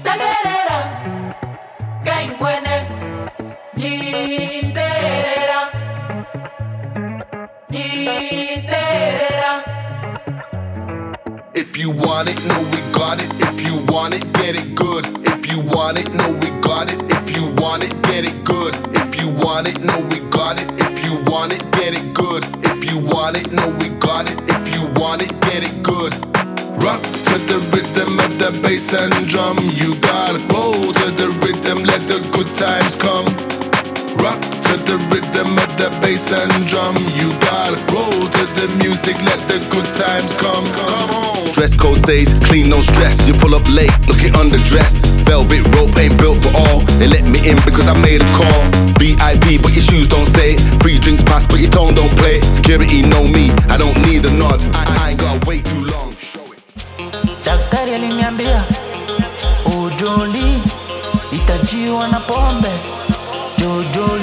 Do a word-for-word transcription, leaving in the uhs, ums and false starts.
tagerera, gaibwene, nyiterera, nyiterera. If you want it, know we got it. If you want it, get it good. If you want it, know we got it. If you want it, get it good. If you want it, know we got it. If you want it, get it good. If you want it, know we got it. If you want it, get it good. Rock to the rhythm of the bass and drum. You gotta roll to the rhythm, let the good times come. Rock to the rhythm of the bass and drum. You gotta roll to the music, let the good times come. Come on. Dress code says clean, no stress. You pull up late, looking underdressed. Velvet rope ain't built for all. They let me in because I made a call. V I P, but your shoes don't say. Free drinks pass, but your tone don't play. Security know me, I don't need a nod. I, I ain't gotta wait too long. Daktari aliniambia ujoli itajiwa na pombe. Jojoli